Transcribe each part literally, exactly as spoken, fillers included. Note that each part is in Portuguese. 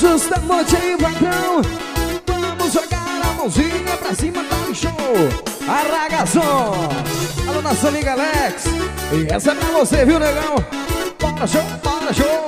Anjos da noite aí, patrão. Vamos jogar a mãozinha pra cima, tá no show. Arragação. Alô, nossa amiga Alex. E essa é pra você, viu, negão? Bora show, bora show.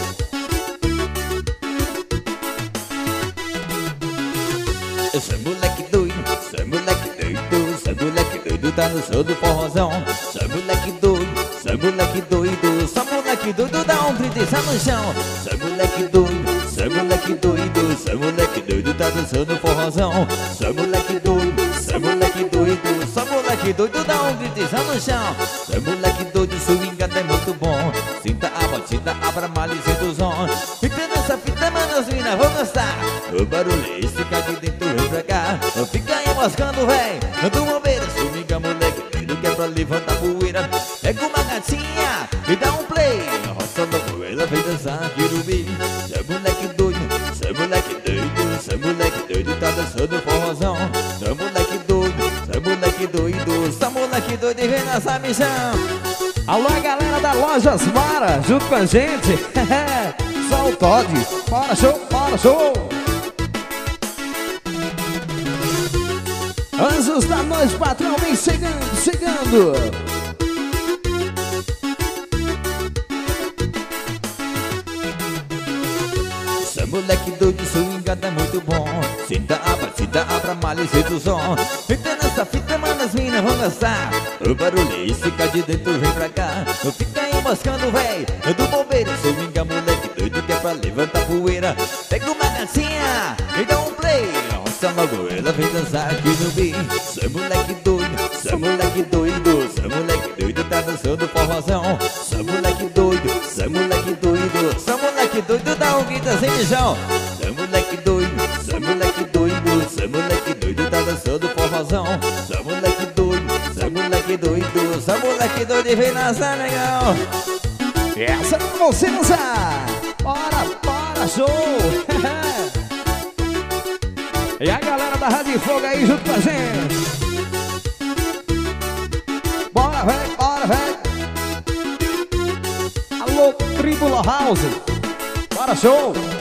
Eu sou moleque doido, sou moleque doido, sou moleque doido, tá no show do forrozão. Sou moleque doido, sou moleque doido, sou moleque doido, dá um brinde no chão. Sou moleque doido, sou moleque doido, sou moleque doido, tá no show do forrozão. Sou moleque doido, sou moleque doido, sou moleque doido, dá um brinde no chão. Sou moleque doido, swingado é muito bom. Sinta a batida, abra mal e senta o som. Fica nessa fita, manas, mina, vou gostar. O barulho fica de dentro, vem pra cá. Fica aí moscando, véi, do bombeiro. Swinga, moleque, doido que é pra levantar poeira. Pega uma gatinha e dá um play. Roça louco, ela vem dançar, querubim. Cê é moleque doido, cê é moleque doido, cê é moleque doido, tá dançando forrozão. Cê é moleque doido, cê é moleque doido, cê é moleque doido e vem nessa missão. Alô, a galera da Lojas Mara, junto com a gente. Só o Todd. Bora show, bora show. Anjos da noite, patrão, vem chegando, chegando. Sou moleque doido, swingado é muito bom. Sinta a batida, abra malha e senta o som. Fica nessa fita, manas, minas, vão dançar. O barulho fica de dentro, vem pra cá. Não fica aí moscando, véi, do bombeiro. Swinga, moleque doido, que é pra levantar poeira. Pega uma gatinha e dá um play. Nossa, logo ela vem dançar aqui no beat. Sou moleque doido, sou moleque doido, sou moleque doido, tá dançando forrozão. Sou moleque doido, sou moleque doido, sou moleque doido, dá um grito sem mijão. Sou moleque doido, sou moleque doido, sou moleque doido, tá dançando forrozão. Sou moleque doido, sou moleque doido, sou moleque doido e vem dançar, legal. Essa é pra você dançar. Bora, bora, show. E a galera da Rádio Fogo aí junto com a gente. Bora, véi, bora, véi. Alô, Tribula House. Bora, show.